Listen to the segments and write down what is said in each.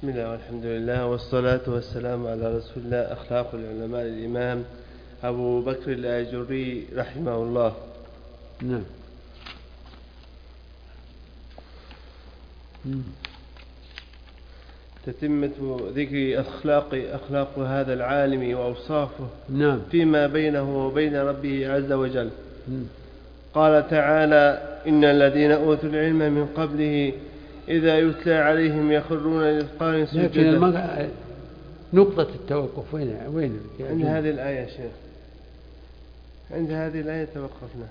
بسم الله والحمد لله والصلاة والسلام على رسول الله. أخلاق العلماء الإمام أبو بكر الآجري رحمه الله. نعم. تتمة ذكر أخلاق هذا العالم وأوصافه. نعم. فيما بينه وبين ربه عز وجل. قال تعالى: إن الذين أوتوا العلم من قبله إذا يتلى عليهم يخرون للأذقان سجدا. لكن نقطة التوقف وين؟ عند هذه الآية يا شيخ، عند هذه الآية توقفنا.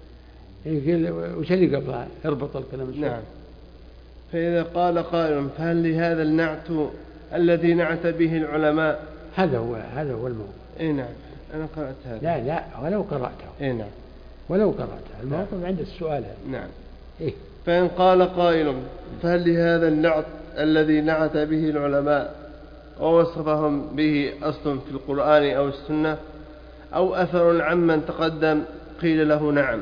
وش اللي قبلها؟ اربط الكلام شوي. نعم. فإذا قال قائل: فهل لهذا النعت الذي نعت به العلماء؟ هذا هو الموضوع. إيه نعم، أنا قرأت هذا. لا ولو قرأته. إيه نعم، ولو قرأته الموضوع عند السؤال هذا. نعم. إيه؟ فإن قال قائل: فهل لهذا النعت الذي نعت به العلماء ووصفهم به أصل في القرآن أو السنة أو أثر عمن تقدم؟ قيل له: نعم،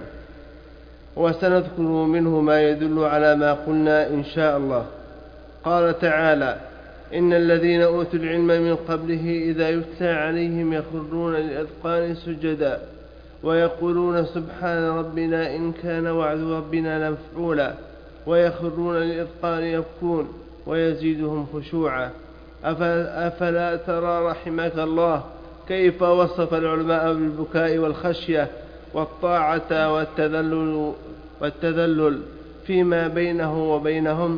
وسنذكر منه ما يدل على ما قلنا إن شاء الله. قال تعالى: إن الذين أوتوا العلم من قبله إذا يتلى عليهم يخرون للأذقان سجدا ويقولون سبحان ربنا إن كان وعد ربنا لمفعولا ويخرون للأذقان يبكون ويزيدهم خشوعا. أفلا ترى رحمك الله كيف وصف العلماء بالبكاء والخشية والطاعة والتذلل فيما بينه وبينهم.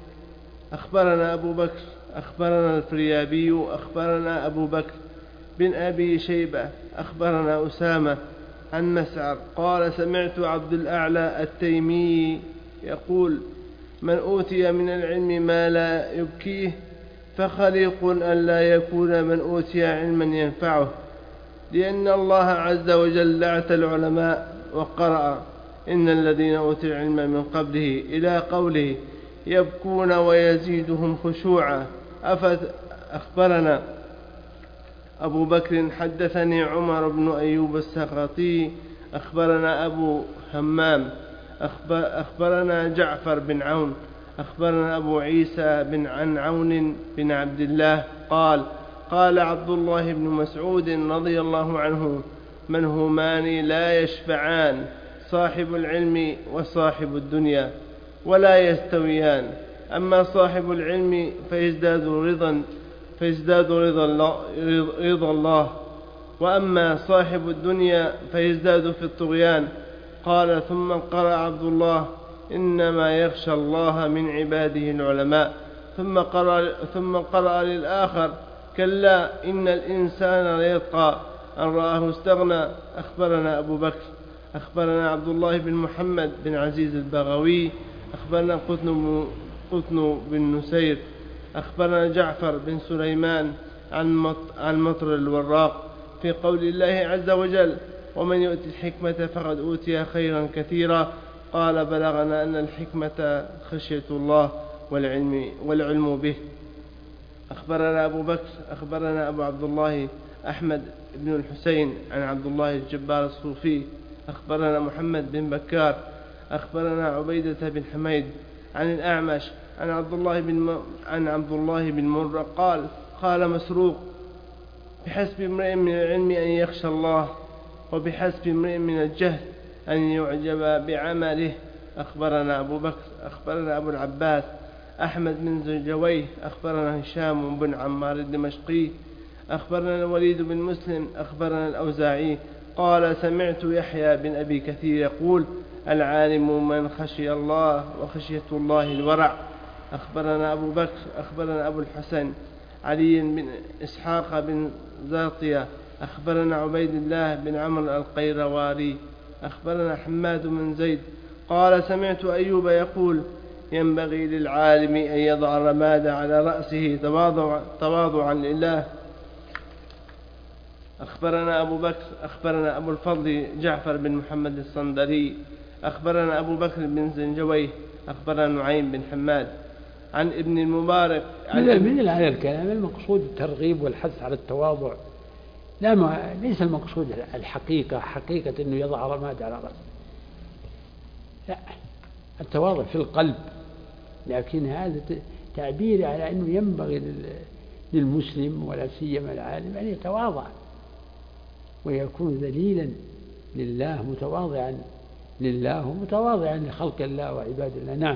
أخبرنا أبو بكر أخبرنا الفريابي أخبرنا أبو بكر بن أبي شيبة أخبرنا أسامة عن مسعر قال: سمعت عبد الأعلى التيمي يقول: من أوتي من العلم ما لا يبكيه فخليق أن لا يكون من أوتي علما ينفعه، لأن الله عز وجل لعت العلماء وقرأ: إن الذين أوتوا العلم من قبله إلى قوله يبكون ويزيدهم خشوعا. أخبرنا أبو بكر حدثني عمر بن أيوب السخطي أخبرنا أبو همام أخبرنا جعفر بن عون أخبرنا أبو عيسى عن عون بن عبد الله قال عبد الله بن مسعود رضي الله عنه: من همان لا يشفعان، صاحب العلم وصاحب الدنيا، ولا يستويان. أما صاحب العلم فيزداد رضا الله، وأما صاحب الدنيا فيزداد في الطغيان. قال: ثم قرأ عبد الله: إنما يخشى الله من عباده العلماء. ثم قرأ للآخر: كلا إن الإنسان ليطغى أن رآه استغنى. أخبرنا أبو بكر أخبرنا عبد الله بن محمد بن عزيز البغوي أخبرنا قطن بن نسير أخبرنا جعفر بن سليمان عن مطر الوراق في قول الله عز وجل: ومن يؤتي الحكمة فقد أوتي خيرا كثيرا. قال: بلغنا أن الحكمة خشية الله والعلم به. أخبرنا أبو بكر أخبرنا أبو عبد الله أحمد بن الحسين عن عبد الله الجبار الصوفي أخبرنا محمد بن بكار أخبرنا عبيدة بن حميد عن الأعمش عن عبد الله بن مرة قال مسروق: بحسب امرئ من العلم أن يخشى الله، وبحسب امرئ من الجهل أن يعجب بعمله. أخبرنا أبو بكر أخبرنا أبو العباس أحمد بن زنجويه أخبرنا هشام بن عمار الدمشقي أخبرنا الوليد بن مسلم أخبرنا الأوزاعي قال: سمعت يحيى بن أبي كثير يقول: العالم من خشي الله، وخشية الله الورع. أخبرنا أبو بكر أخبرنا أبو الحسن علي بن إسحاق بن زاطية أخبرنا عبيد الله بن عمرو القيرواري أخبرنا حماد بن زيد قال: سمعت أيوب يقول: ينبغي للعالم أن يضع الرماد على رأسه تواضعا لله. أخبرنا أبو بكر أخبرنا أبو الفضل جعفر بن محمد الصندري أخبرنا أبو بكر بن زنجويه أخبرنا نعيم بن حماد عن ابن المبارك من هذا الكلام المقصود الترغيب والحث على التواضع، ليس المقصود حقيقة أنه يضع رماد على رأسه، لا، التواضع في القلب، لكن هذا تعبير على أنه ينبغي للمسلم ولا سيما العالم أن يتواضع ويكون ذليلا لله، متواضعا لله ومتواضعا لخلق الله وعباد الله. نعم.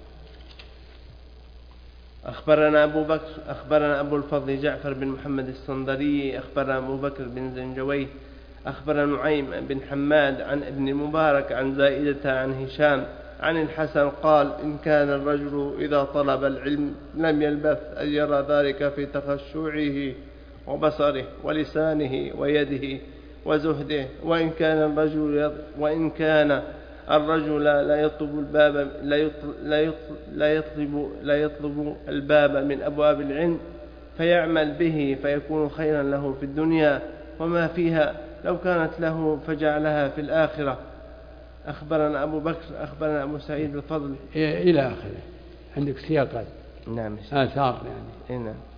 أخبرنا أبو الفضل جعفر بن محمد الصندري أخبرنا أبو بكر بن زنجويه أخبرنا نعيم بن حماد عن ابن المبارك عن زائدة عن هشام عن الحسن قال: إن كان الرجل إذا طلب العلم لم يلبث أن يرى ذلك في تخشعه وبصره ولسانه ويده وزهده. وإن كان الرجل لا يطلب الباب من أبواب العلم فيعمل به فيكون خيرا له في الدنيا وما فيها لو كانت له فجعلها في الآخرة. أخبرنا أبو بكر أخبرنا أبو سعيد الفضل إلى آخره. عندك سياقات. نعم. آثار يعني. نعم.